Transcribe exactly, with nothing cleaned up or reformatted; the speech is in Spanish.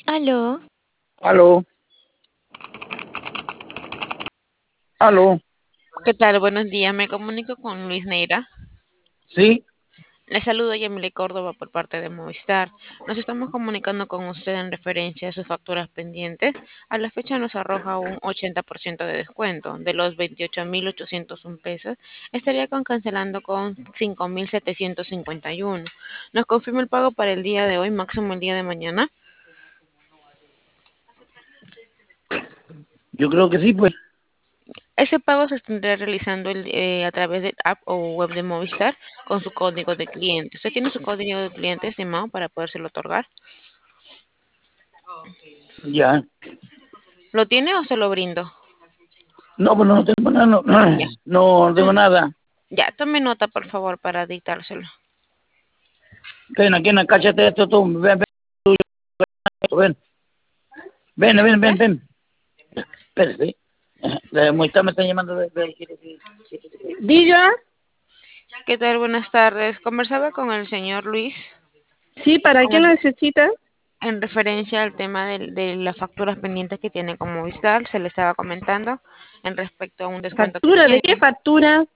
Aló, Aló, aló, ¿qué tal? Buenos días, me comunico con Luis Neira. sí, Le saludo Yamile Córdoba por parte de Movistar. Nos estamos comunicando con usted en referencia a sus facturas pendientes. A la fecha nos arroja un ochenta por ciento de descuento. De los veintiocho mil ochocientos un pesos, estaría con cancelando con cinco mil setecientos cincuenta y uno. Nos confirma el pago para el día de hoy, máximo el día de mañana. yo creo que sí, pues. Ese pago se tendrá realizando el, eh, a través de app o web de Movistar con su código de cliente. ¿Usted tiene su código de cliente, estimado, para podérselo otorgar? Ya. ¿Lo tiene o se lo brindo? No, pues no tengo nada, no, Ya. no, no tengo nada. Ya, tome nota, por favor, para dictárselo. Ven aquí en la cállate esto tú, ven, ven, ven, ven, ven, Disculpe. ven, ven. Espérate. La Movistar me está llamando de, de- Diga, ¿Qué tal? Buenas tardes. Conversaba con el señor Luis sí, ¿para con qué lo el- necesita? en referencia al tema del- de, las facturas pendientes que tiene con Movistar. Se le estaba comentando en respecto a un descuento que ¿Factura? ¿De tiene. qué factura?